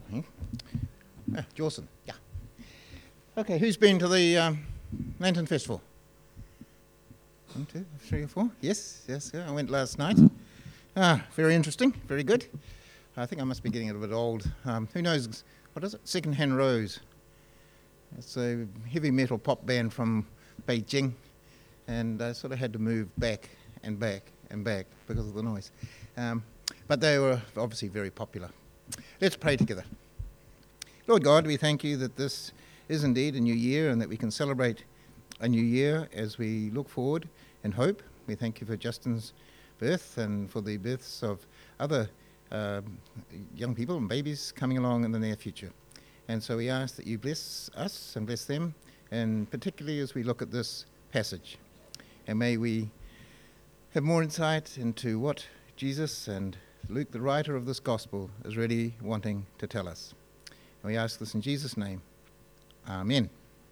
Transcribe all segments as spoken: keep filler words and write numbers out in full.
Hmm? Ah, Jawson, yeah. Okay, who's been to the um, Lantern Festival? One, two, three or four? Yes, yes, yeah, I went last night. Ah, very interesting, very good. I think I must be getting a bit old. Um, who knows, what is it? Second Hand Rose. It's a heavy metal pop band from Beijing, and I sort of had to move back and back and back because of the noise. Um, but they were obviously very popular. Let's pray together. Lord God, we thank you that this is indeed a new year and that we can celebrate a new year as we look forward and hope. We thank you for Justin's birth and for the births of other uh, young people and babies coming along in the near future. And so we ask that you bless us and bless them, and particularly as we look at this passage. And may we have more insight into what Jesus and Luke, the writer of this gospel, is really wanting to tell us. And we ask this in Jesus' name. Amen.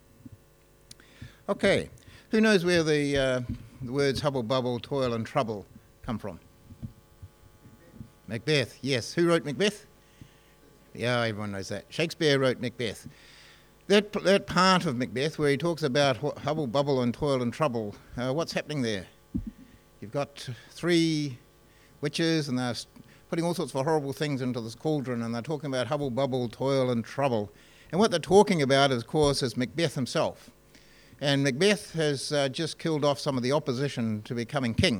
Okay, who knows where the, uh, the words hubble, bubble, toil and trouble come from? Macbeth, yes. Who wrote Macbeth? Yeah, everyone knows that. Shakespeare wrote Macbeth. That, that part of Macbeth where he talks about hubble, bubble and toil and trouble, uh, what's happening there? You've got three witches and they're putting all sorts of horrible things into this cauldron, and they're talking about hubble, bubble, toil and trouble. And what they're talking about, of course, is Macbeth himself. And Macbeth has uh, just killed off some of the opposition to becoming king.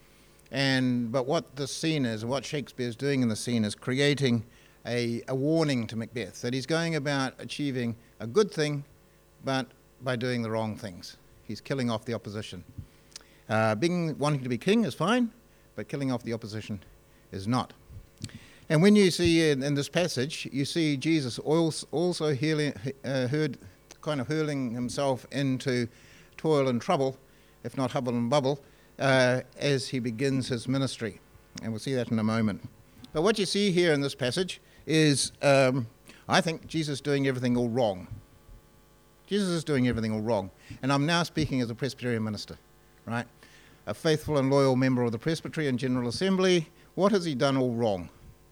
And but what the scene is, what Shakespeare's doing in the scene, is creating a, a warning to Macbeth that he's going about achieving a good thing, but by doing the wrong things. He's killing off the opposition. Uh, being wanting to be king is fine, but killing off the opposition is not. And when you see in, in this passage, you see Jesus also healing, uh, heard, kind of hurling himself into toil and trouble, if not hubble and bubble, uh, as he begins his ministry. And we'll see that in a moment. But what you see here in this passage is, um, I think, Jesus doing everything all wrong. Jesus is doing everything all wrong. And I'm now speaking as a Presbyterian minister, right? A faithful and loyal member of the Presbyterian General Assembly. What has he done all wrong?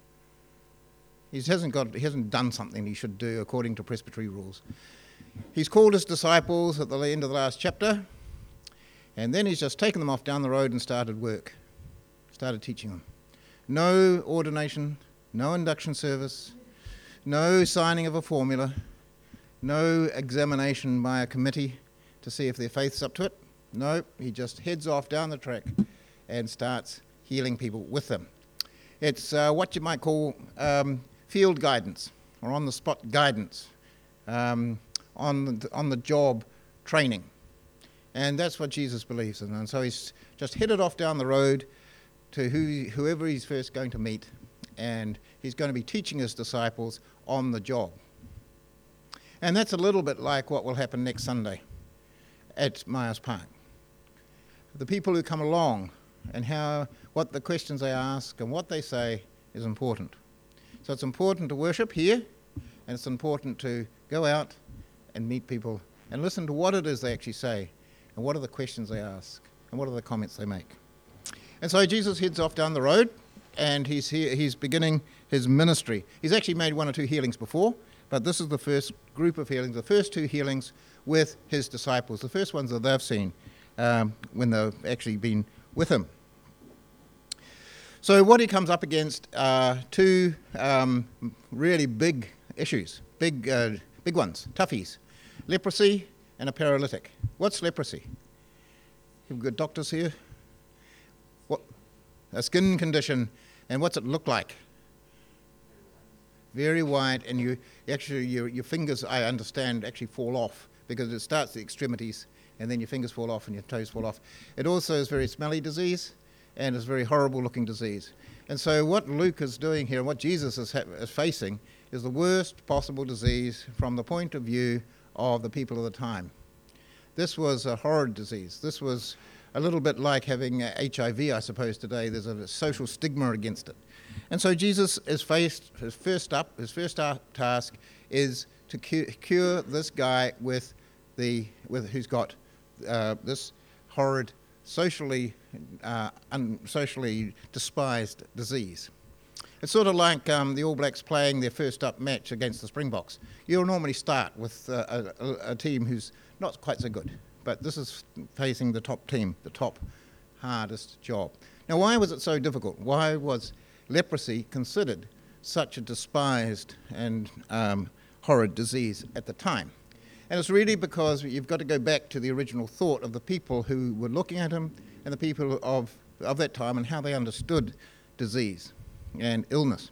He hasn't got, he hasn't done something he should do according to Presbytery rules. He's called his disciples at the end of the last chapter, and then he's just taken them off down the road and started work, started teaching them. No ordination, no induction service, no signing of a formula, no examination by a committee to see if their faith's up to it. No, he just heads off down the track and starts healing people with them. It's uh, what you might call um, field guidance or on-the-spot guidance, um, on the, on the job training. And that's what Jesus believes in. And so he's just headed off down the road to who, whoever he's first going to meet, and he's going to be teaching his disciples on the job. And that's a little bit like what will happen next Sunday at Myers Park. The people who come along and how what the questions they ask and what they say is important. So it's important to worship here, and it's important to go out and meet people and listen to what it is they actually say, and what are the questions they ask, and what are the comments they make. And so Jesus heads off down the road, and he's here, he's beginning his ministry. He's actually made one or two healings before, but this is the first group of healings, the first two healings with his disciples, the first ones that they've seen um, when they've actually been with him. So what he comes up against are two um, really big issues, big, uh, big ones, toughies, leprosy and a paralytic. What's leprosy? You've got doctors here. What? A skin condition, and what's it look like? Very white, and you actually your your fingers, I understand, actually fall off because it starts at the extremities, and then your fingers fall off and your toes fall off. It also is very smelly disease, and it's a very horrible looking disease. And so what Luke is doing here, and what Jesus is, ha- is facing, is the worst possible disease from the point of view of the people of the time. This was a horrid disease. This was a little bit like having uh, H I V, I suppose, today. There's a social stigma against it. And so Jesus is faced, his first up, his first task is to cu- cure this guy with the, with who's got uh, this horrid, socially, uh, un- socially despised disease. It's sort of like um, the All Blacks playing their first up match against the Springboks. You'll normally start with uh, a, a, a team who's not quite so good, but this is facing the top team, the top hardest job. Now, why was it so difficult? Why was leprosy considered such a despised and um, horrid disease at the time? And it's really because you've got to go back to the original thought of the people who were looking at him and the people of, of that time and how they understood disease and illness.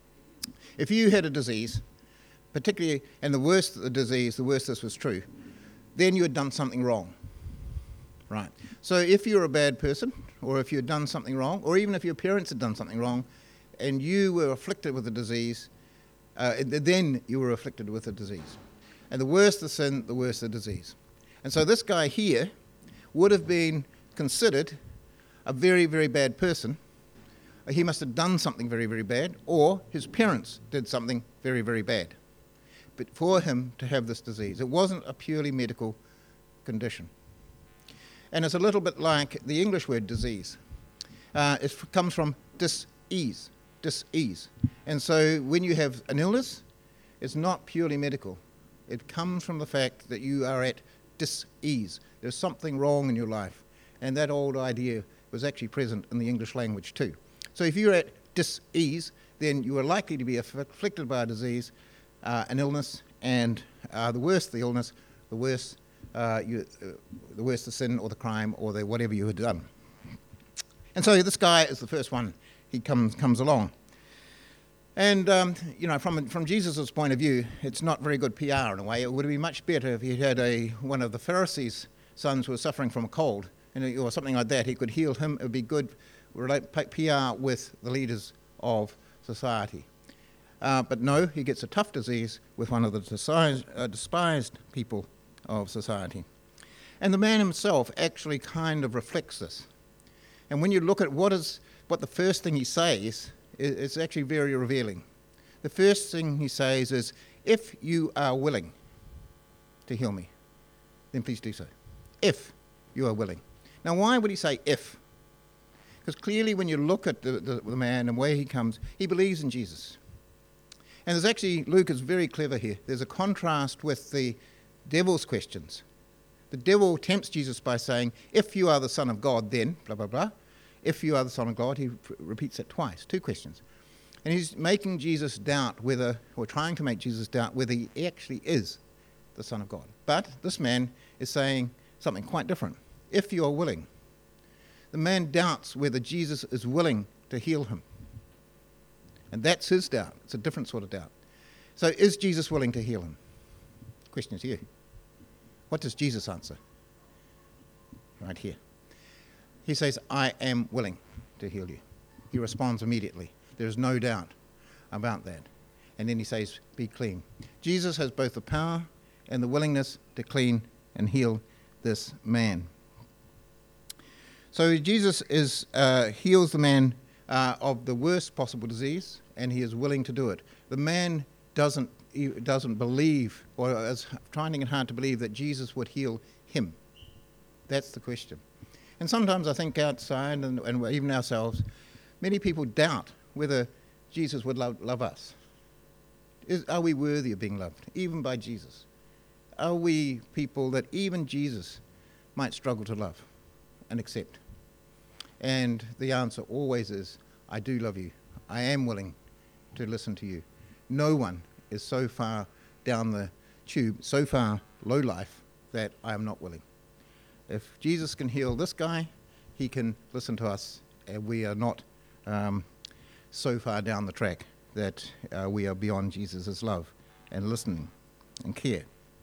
If you had a disease, particularly, and the worse the disease, the worse this was true, then you had done something wrong. Right. So if you're a bad person, or if you had done something wrong, or even if your parents had done something wrong, and you were afflicted with a disease, uh, then you were afflicted with a disease. And the worse the sin, the worse the disease. And so this guy here would have been considered a very, very bad person. He must have done something very, very bad, or his parents did something very, very bad. But for him to have this disease, it wasn't a purely medical condition. And it's a little bit like the English word disease. Uh, it f- comes from dis-ease, dis-ease. And so when you have an illness, it's not purely medical. It comes from the fact that you are at dis-ease. There's something wrong in your life. And that old idea was actually present in the English language too. So if you're at dis-ease, then you are likely to be afflicted by a disease, uh, an illness, and uh, the worse the illness, the worse uh, you, uh, the worse the sin or the crime or the whatever you had done. And so this guy is the first one. He comes comes along. And, um, you know, from from Jesus' point of view, it's not very good P R in a way. It would have been much better if he had a one of the Pharisees' sons who was suffering from a cold, and, or something like that. He could heal him. It would be good relate P R with the leaders of society. Uh, but no, he gets a tough disease with one of the despised, uh, despised people of society. And the man himself actually kind of reflects this. And when you look at what is what the first thing he says, it's actually very revealing. The first thing he says is, if you are willing to heal me, then please do so. If you are willing. Now, why would he say if? Because clearly when you look at the, the, the man and where he comes, he believes in Jesus. And there's actually, Luke is very clever here. There's a contrast with the devil's questions. The devil tempts Jesus by saying, if you are the Son of God, then, blah, blah, blah. If you are the Son of God, he repeats it twice, two questions. And he's making Jesus doubt whether, or trying to make Jesus doubt whether he actually is the Son of God. But this man is saying something quite different. If you are willing. The man doubts whether Jesus is willing to heal him. And that's his doubt. It's a different sort of doubt. So is Jesus willing to heal him? Question to you. What does Jesus answer? Right here. He says, I am willing to heal you. He responds immediately. There is no doubt about that. And then he says, be clean. Jesus has both the power and the willingness to clean and heal this man. So Jesus is uh, heals the man uh, of the worst possible disease, and he is willing to do it. The man doesn't doesn't believe, or is finding it hard to believe that Jesus would heal him. That's the question. And sometimes I think outside, and, and even ourselves, many people doubt whether Jesus would love, love us. Is, are we worthy of being loved, even by Jesus? Are we people that even Jesus might struggle to love and accept? And the answer always is, I do love you. I am willing to listen to you. No one is so far down the tube, so far low life, that I am not willing. If Jesus can heal this guy, he can listen to us, and we are not um, so far down the track that uh, we are beyond Jesus' love and listening and care.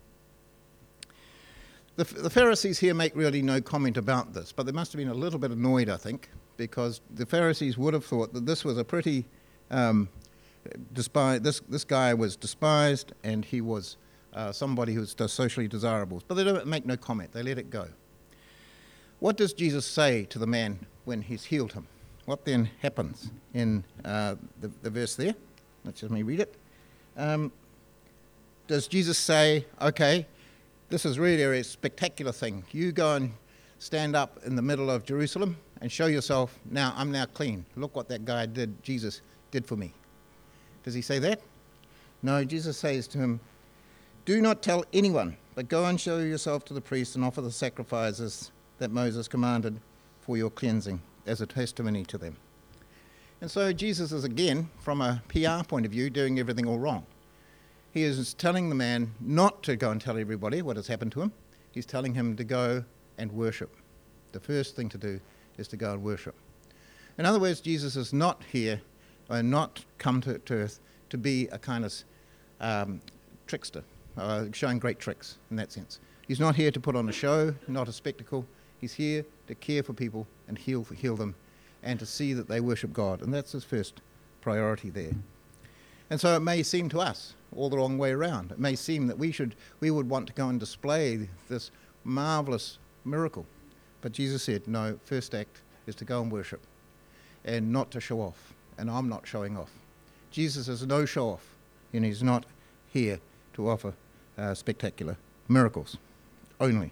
The, the Pharisees here make really no comment about this, but they must have been a little bit annoyed, I think, because the Pharisees would have thought that this was a pretty um, despised. This this guy was despised, and he was uh, somebody who was socially desirable. But they don't make no comment; they let it go. What does Jesus say to the man when he's healed him? What then happens in uh, the, the verse there? Let's just let me read it. Um, does Jesus say, "Okay, this is really a spectacular thing. You go and stand up in the middle of Jerusalem and show yourself. Now, I'm now clean. Look what that guy did, Jesus, did for me. Does he say that? No, Jesus says to him, do not tell anyone, but go and show yourself to the priest and offer the sacrifices that Moses commanded for your cleansing as a testimony to them. And so Jesus is again, from a P R point of view, doing everything all wrong. He is telling the man not to go and tell everybody what has happened to him. He's telling him to go and worship. The first thing to do is to go and worship. In other words, Jesus is not here, or not come to, to earth to be a kind of um, trickster, uh, showing great tricks in that sense. He's not here to put on a show, not a spectacle. He's here to care for people and heal, heal them and to see that they worship God. And that's his first priority there. And so it may seem to us all the wrong way around. It may seem that we should, we would want to go and display this marvelous miracle. But Jesus said, no, first act is to go and worship and not to show off. And I'm not showing off. Jesus is no show off, and he's not here to offer uh, spectacular miracles only.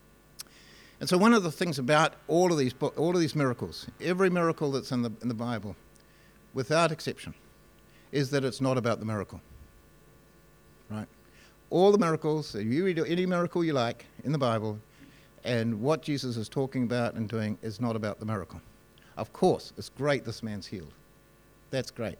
And so one of the things about all of these all of these miracles, every miracle that's in the in the Bible, without exception, is that it's not about the miracle. Right? All the miracles, you read any miracle you like in the Bible, and what Jesus is talking about and doing is not about the miracle. Of course, it's great this man's healed. That's great.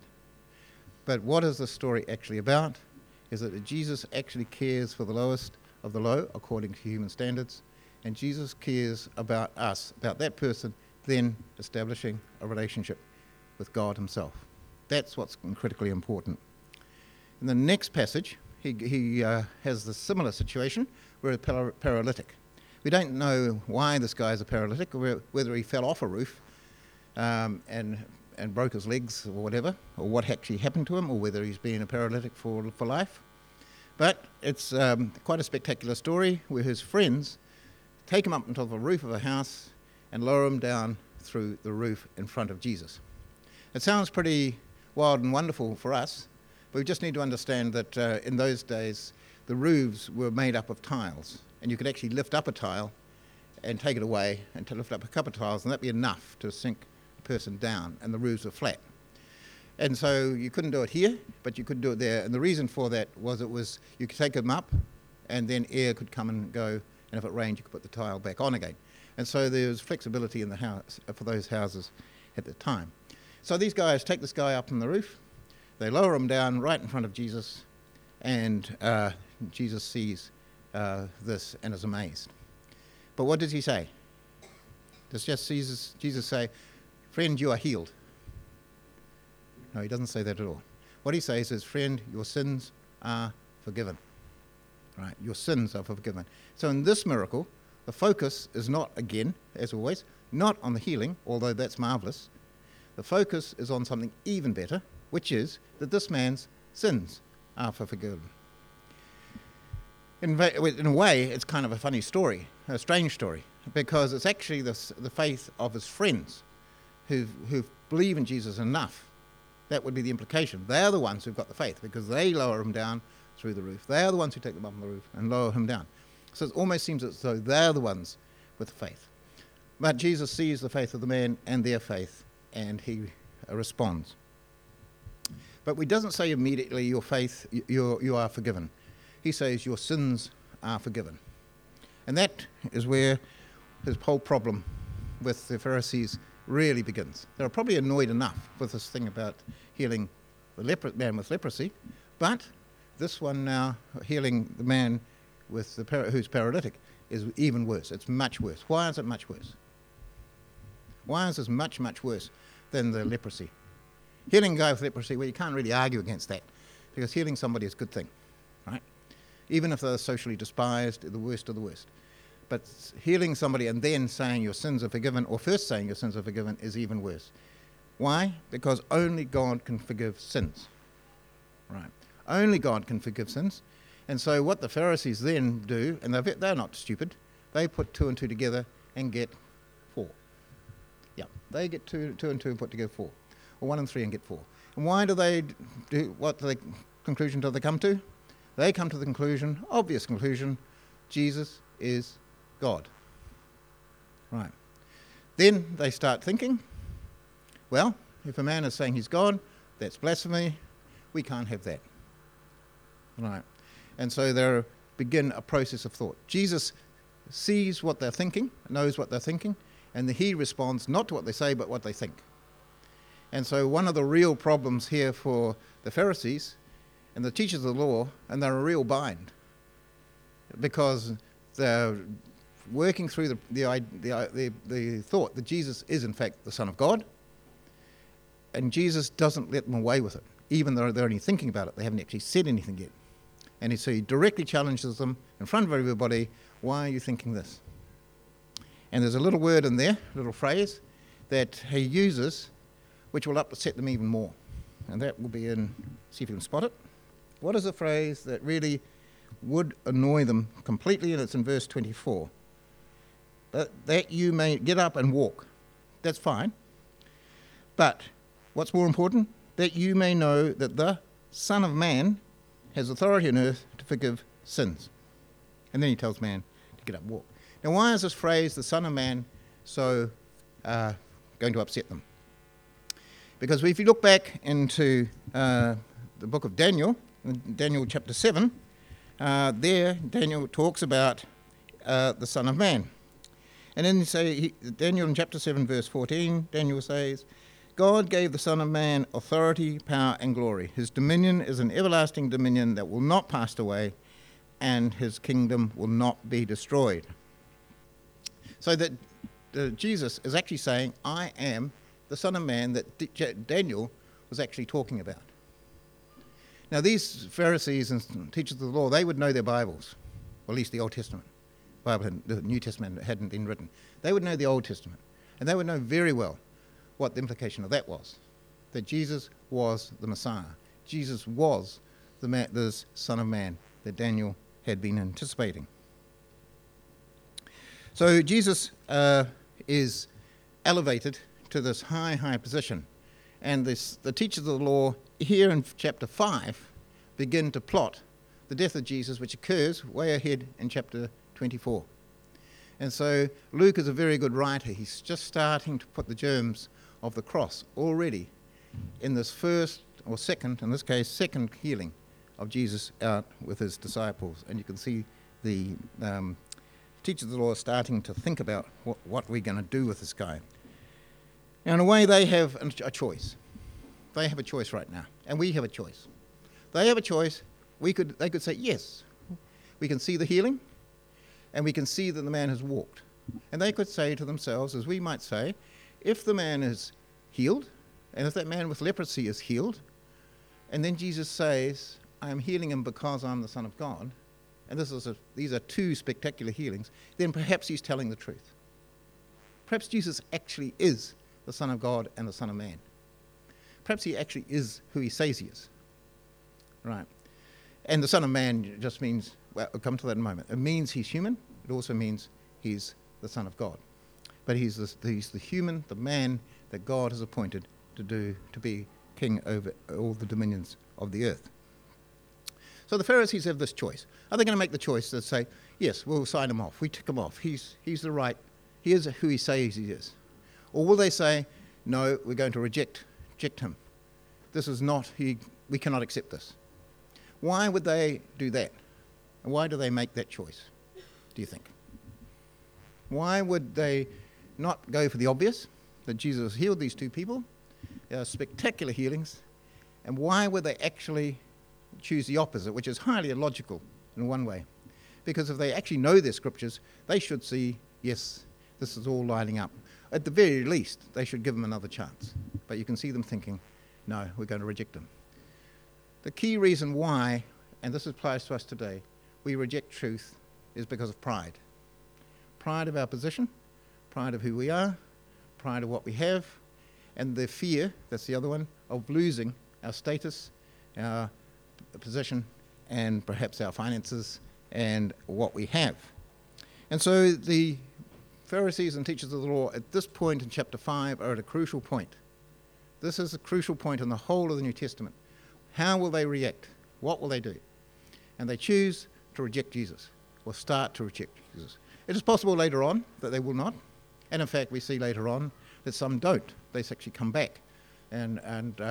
But what is the story actually about? Is that Jesus actually cares for the lowest of the low, according to human standards, and Jesus cares about us, about that person, then establishing a relationship with God himself. That's what's critically important. In the next passage, he, he uh, has the similar situation where a par- paralytic. We don't know why this guy is a paralytic, or whether he fell off a roof um, and and broke his legs or whatever, or what actually happened to him, or whether he's been a paralytic for for life. But it's um, quite a spectacular story where his friends take him up onto the roof of a house and lower him down through the roof in front of Jesus. It sounds pretty wild and wonderful for us, but we just need to understand that uh, in those days the roofs were made up of tiles, and you could actually lift up a tile and take it away and to lift up a couple of tiles, and that'd be enough to sink a person down, and the roofs were flat. And so you couldn't do it here, but you could do it there. And the reason for that was it was you could take them up, and then air could come and go, and if it rained, you could put the tile back on again. And so there was flexibility in the house for those houses at the time. So these guys take this guy up on the roof, they lower him down right in front of Jesus, and uh, Jesus sees uh, this and is amazed. But what does he say? Does just Jesus, Jesus say, "Friend, you are healed"? No, he doesn't say that at all. What he says is, "Friend, your sins are forgiven." Right? Your sins are forgiven. So in this miracle, the focus is not, again, as always, not on the healing, although that's marvelous. The focus is on something even better, which is that this man's sins are forgiven. In, in a way, it's kind of a funny story, a strange story, because it's actually the, the faith of his friends who who believe in Jesus enough. That would be the implication. They are the ones who've got the faith, because they lower him down through the roof. They are the ones who take them up on the roof and lower him down. So it almost seems as though they're the ones with faith. But Jesus sees the faith of the man and their faith, and he uh, responds. But he doesn't say immediately, your faith, you you are forgiven. He says, your sins are forgiven. And that is where his whole problem with the Pharisees really begins. They're probably annoyed enough with this thing about healing the leper- man with leprosy, but this one now, healing the man with the par- who's paralytic, is even worse. It's much worse. Why is it much worse? Why is this much, much worse than the leprosy? Healing a guy with leprosy, well, you can't really argue against that, because healing somebody is a good thing, right? Even if they're socially despised, the worst of the worst. But healing somebody and then saying your sins are forgiven, or first saying your sins are forgiven, is even worse. Why? Because only God can forgive sins, right? Only God can forgive sins. And so what the Pharisees then do, and they're, they're not stupid, they put two and two together and get four. Yeah, they get two, two and two and put together four. Or one and three and get four. And why do they do, what the conclusion do they come to? They come to the conclusion, obvious conclusion, Jesus is God. Right. Then they start thinking, well, if a man is saying he's God, that's blasphemy, we can't have that. Right. And so they begin a process of thought. Jesus sees what they're thinking, knows what they're thinking, and he responds not to what they say, but what they think. And so one of the real problems here for the Pharisees and the teachers of the law, and they're a real bind, because they're working through the the, the the the thought that Jesus is in fact the Son of God, and Jesus doesn't let them away with it, even though they're only thinking about it. They haven't actually said anything yet. And so he directly challenges them in front of everybody, why are you thinking this? And there's a little word in there, a little phrase, that he uses, which will upset them even more. And that will be in, see if you can spot it. What is a phrase that really would annoy them completely? And it's in verse twenty-four. That, that you may get up and walk. That's fine. But what's more important? That you may know that the Son of Man has authority on earth to forgive sins. And then he tells man to get up and walk. Now, why is this phrase, the Son of Man, so uh, going to upset them? Because if you look back into uh, the book of Daniel, Daniel chapter seven, uh, there Daniel talks about uh, the Son of Man. And then you say, he, Daniel in chapter seven, verse fourteen, Daniel says, God gave the Son of Man authority, power, and glory. His dominion is an everlasting dominion that will not pass away, and his kingdom will not be destroyed. So that uh, Jesus is actually saying, I am the Son of Man that D- Daniel was actually talking about. Now, these Pharisees and teachers of the law, they would know their Bibles, or at least the Old Testament. Bible hadn't, the New Testament hadn't been written. They would know the Old Testament, and they would know very well what the implication of that was, that Jesus was the Messiah. Jesus was the, man, the Son of Man that Daniel had been anticipating. So Jesus uh, is elevated to this high, high position. And this, the teachers of the law here in chapter five begin to plot the death of Jesus, which occurs way ahead in chapter twenty-four. And so Luke is a very good writer. He's just starting to put the germs of the cross already in this first, or second, in this case, second healing of Jesus out with his disciples. And you can see the um, teachers of the law starting to think about what, what we're going to do with this guy. Now, in a way, they have a choice. They have a choice right now, and we have a choice. They have a choice. We could, they could say, yes, we can see the healing, and we can see that the man has walked. And they could say to themselves, as we might say, if the man is healed, and if that man with leprosy is healed, and then Jesus says, I am healing him because I'm the Son of God, and this is a, these are two spectacular healings, then perhaps he's telling the truth. Perhaps Jesus actually is the Son of God and the Son of Man. Perhaps he actually is who he says he is. Right. And the Son of Man just means, well, we'll come to that in a moment. It means he's human. It also means he's the Son of God. But he's the, he's the human, the man that God has appointed to do, to be king over all the dominions of the earth. So the Pharisees have this choice. Are they going to make the choice to say, yes, we'll sign him off. We tick him off. He's, he's the right, he is who he says he is. Or will they say, no, we're going to reject, reject him. This is not, he, we cannot accept this. Why would they do that? And why do they make that choice, do you think? Why would they not go for the obvious, that Jesus healed these two people, uh, spectacular healings, and why would they actually choose the opposite, which is highly illogical in one way? Because if they actually know their scriptures, they should see, yes, this is all lining up. At the very least, they should give him another chance. But you can see them thinking, no, we're going to reject him. The key reason why, and this applies to us today, we reject truth is because of pride. Pride of our position, pride of who we are, pride of what we have, and the fear, that's the other one, of losing our status, our position, and perhaps our finances, and what we have. And so the Pharisees and teachers of the law at this point in chapter five are at a crucial point. This is a crucial point in the whole of the New Testament. How will they react? What will they do? And they choose to reject Jesus, or start to reject Jesus. It is possible later on that they will not. And in fact, we see later on that some don't. They actually come back and, and uh,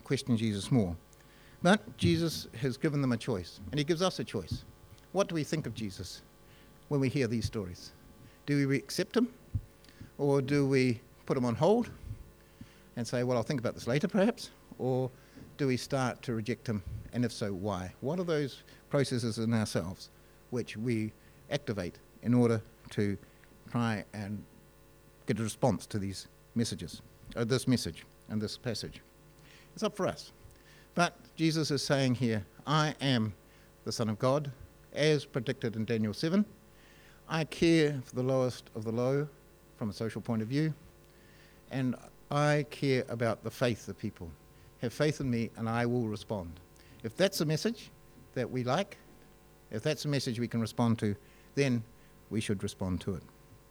question Jesus more. But Jesus has given them a choice, and he gives us a choice. What do we think of Jesus when we hear these stories? Do we accept him, or do we put him on hold and say, well, I'll think about this later perhaps, or do we start to reject him, and if so, why? What are those processes in ourselves which we activate in order to try and get a response to these messages, or this message and this passage? It's up for us. But Jesus is saying here, I am the Son of God, as predicted in Daniel seven. I care for the lowest of the low from a social point of view, and I care about the faith of people. Have faith in me and I will respond. If that's a message that we like, if that's a message we can respond to, then we should respond to it.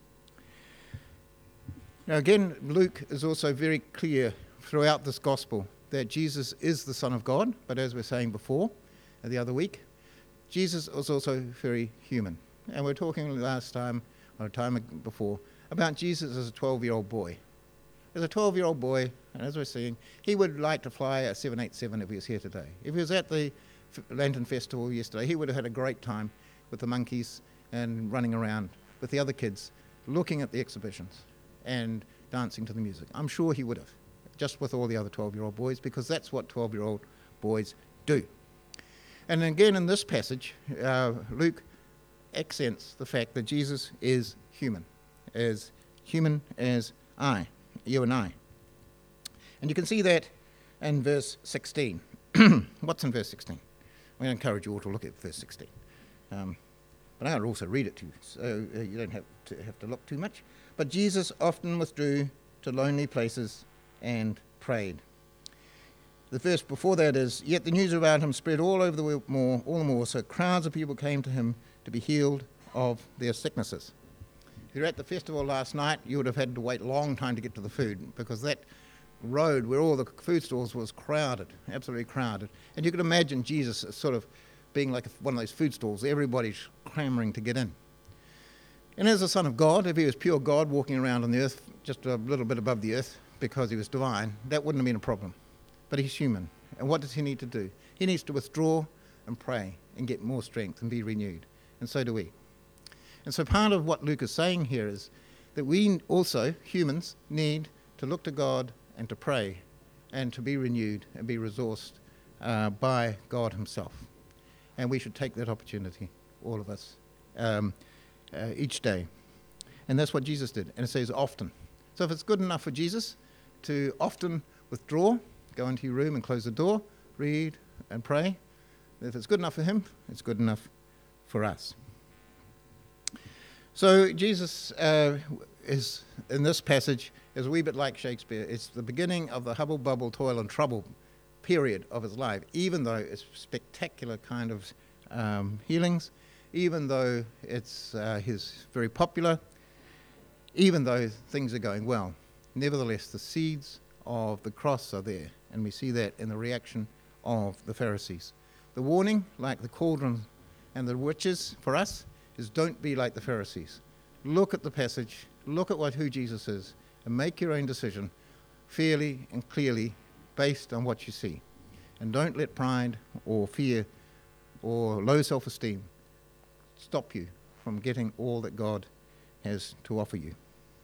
Now again, Luke is also very clear throughout this gospel that Jesus is the Son of God, but as we were saying before, the other week, Jesus was also very human. And we were talking last time, or a time before, about Jesus as a twelve-year-old boy. As a twelve-year-old boy, and as we're seeing, he would like to fly a seven eighty-seven if he was here today. If he was at the Lantern Festival yesterday, he would have had a great time with the monkeys and running around with the other kids, looking at the exhibitions and dancing to the music. I'm sure he would have, just with all the other twelve-year-old boys, because that's what twelve-year-old boys do. And again in this passage, uh, Luke accents the fact that Jesus is human, as human as I, you and I. And you can see that in verse sixteen. What's in verse sixteen? I encourage you all to look at verse sixteen. Um, but I'll also read it to you, so uh, you don't have to have to look too much. But Jesus often withdrew to lonely places and prayed. The verse before that is, yet the news about him spread all over the more, all the more, so crowds of people came to him to be healed of their sicknesses. If you were at the festival last night, you would have had to wait a long time to get to the food, because that road where all the food stalls was crowded, absolutely crowded. And you could imagine Jesus sort of being like one of those food stalls, everybody's clamoring to get in. And as the Son of God, if he was pure God walking around on the earth, just a little bit above the earth, because he was divine, that wouldn't have been a problem. But he's human. And what does he need to do? He needs to withdraw and pray and get more strength and be renewed. And so do we. And so part of what Luke is saying here is that we also, humans, need to look to God and to pray and to be renewed and be resourced uh, by God himself. And we should take that opportunity, all of us, um, uh, each day. And that's what Jesus did. And it says often. So if it's good enough for Jesus to often withdraw, go into your room and close the door, read and pray, if it's good enough for him, it's good enough for us. So Jesus uh, is, in this passage, is a wee bit like Shakespeare. It's the beginning of the hubble bubble, toil and trouble period of his life, even though it's spectacular kind of um, healings, even though it's uh, he's very popular, even though things are going well. Nevertheless, the seeds of the cross are there, and we see that in the reaction of the Pharisees. The warning, like the cauldron and the witches for us, is don't be like the Pharisees. Look at the passage, look at what who Jesus is, and make your own decision fairly and clearly based on what you see. And don't let pride or fear or low self-esteem stop you from getting all that God has to offer you.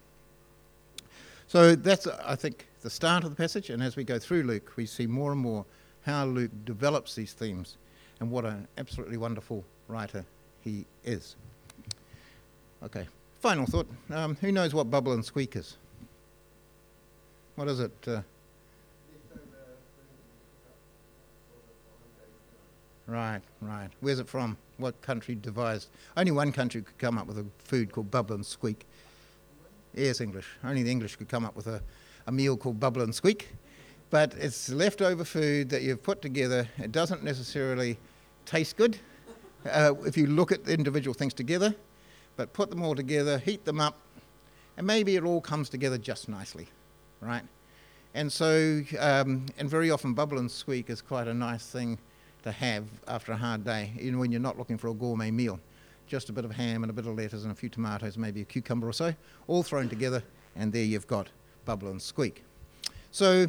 So that's, I think, the start of the passage, and as we go through Luke, we see more and more how Luke develops these themes and what an absolutely wonderful writer he is. Okay, final thought. Um, who knows what bubble and squeak is? What is it? Uh, right, right. Where's it from? What country devised? Only one country could come up with a food called bubble and squeak. Yes, English. Only the English could come up with a, a meal called bubble and squeak. But it's leftover food that you've put together. It doesn't necessarily taste good uh, if you look at the individual things together, but put them all together, heat them up, and maybe it all comes together just nicely, right? And so, um, and very often bubble and squeak is quite a nice thing to have after a hard day, even when you're not looking for a gourmet meal. Just a bit of ham and a bit of lettuce and a few tomatoes, maybe a cucumber or so, all thrown together, and there you've got bubble and squeak. So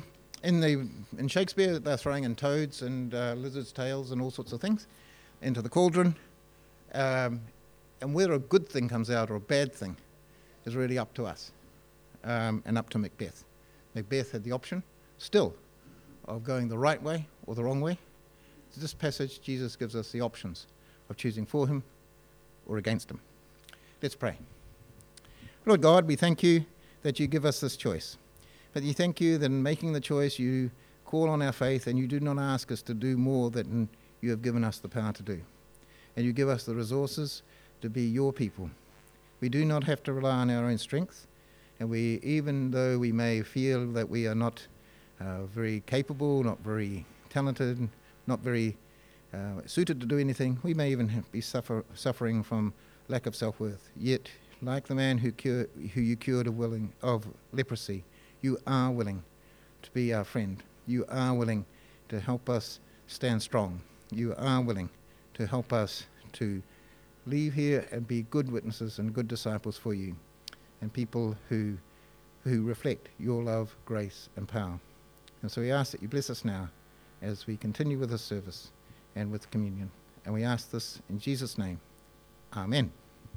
in the in Shakespeare, they're throwing in toads and uh, lizards' tails and all sorts of things into the cauldron. Um, and whether a good thing comes out or a bad thing is really up to us um, and up to Macbeth. Macbeth had the option, still, of going the right way or the wrong way. In this passage, Jesus gives us the options of choosing for him or against him. Let's pray. Lord God, we thank you that you give us this choice. But you thank you that in making the choice, you call on our faith and you do not ask us to do more than you have given us the power to do. And you give us the resources to be your people. We do not have to rely on our own strength. And we, even though we may feel that we are not uh, very capable, not very talented, not very uh, suited to do anything, we may even have, be suffer, suffering from lack of self-worth. Yet, like the man who, cure, who you cured of, willing, of leprosy, you are willing to be our friend. You are willing to help us stand strong. You are willing to help us to leave here and be good witnesses and good disciples for you, and people who who reflect your love, grace, and power. And so we ask that you bless us now as we continue with this service and with communion. And we ask this in Jesus' name. Amen.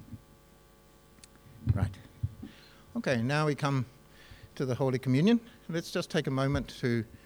Right. Okay, now we come to the Holy Communion. Let's just take a moment to